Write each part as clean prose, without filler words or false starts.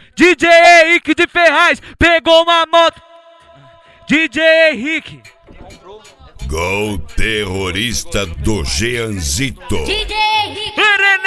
DJ Henrique de Ferraz pegou uma moto. DJ Henrique. Gol terrorista do Jeanzito. DJ Henrique.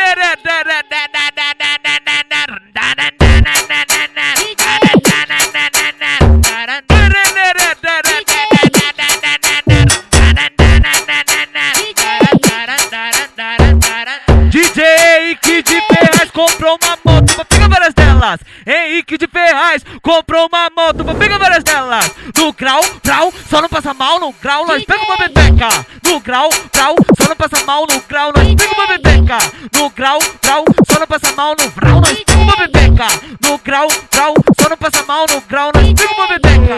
DJ Henrique de Ferraz comprou uma moto pra pegar várias delas. Henrique de Ferraz comprou uma moto pra pegar várias delas. No grau, só não passa mal. No grau, nós pega uma bebeca. No grau, só não passa mal. No grau, nós pega uma bebeca. No grau, só não passa mal. No grau, nós pega uma bebeca. No grau, só não passa mal. No grau, nós pega uma bebeca.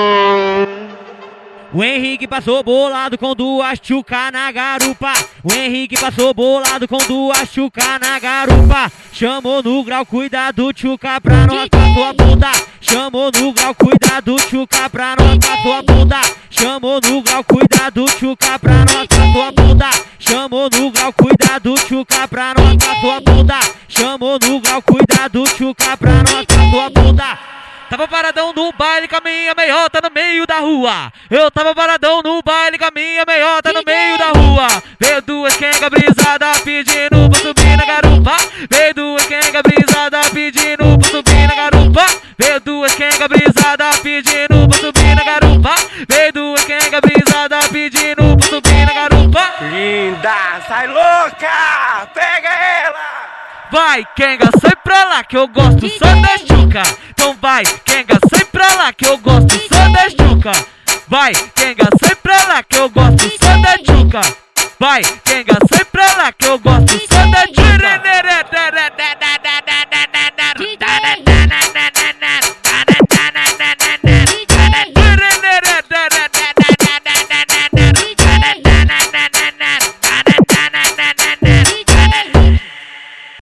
O Henrique passou bolado com duas tchuca na garupa. O Henrique passou bolado com duas tchuca na garupa. Chamou no grau, cuidado, tchuca pra nós pra sua bunda. Chamou no grau, cuidado, tchuca pra nós pra sua bunda. Chamou no grau, cuidado, tchuca pra nós pra sua bunda. Chamou no grau, cuidado, tchuca pra nós pra sua bunda. Chamou no grau, cuidado, tchuca pra nós pra sua bunda. Tava paradão no baile com a minha meiota no meio da rua. Eu tava paradão no baile com a minha meiota no meio da rua. Veio duas quenga brisada pedindo pra subir na garupa. Veio duas quenga brisada pedindo pra subir na garupa. Veio duas quenga brisada pedindo pra subir na garupa. Veio duas quenga brisada pedindo pra subir na garupa. Linda, sai louca, pega ela! Vai, quenga, sai pra lá que eu gosto só da tchuca. Então vai, quenga, sai pra lá que eu gosto só da tchuca. Vai, quenga, sai pra lá que eu gosto só da tchuca. Vai,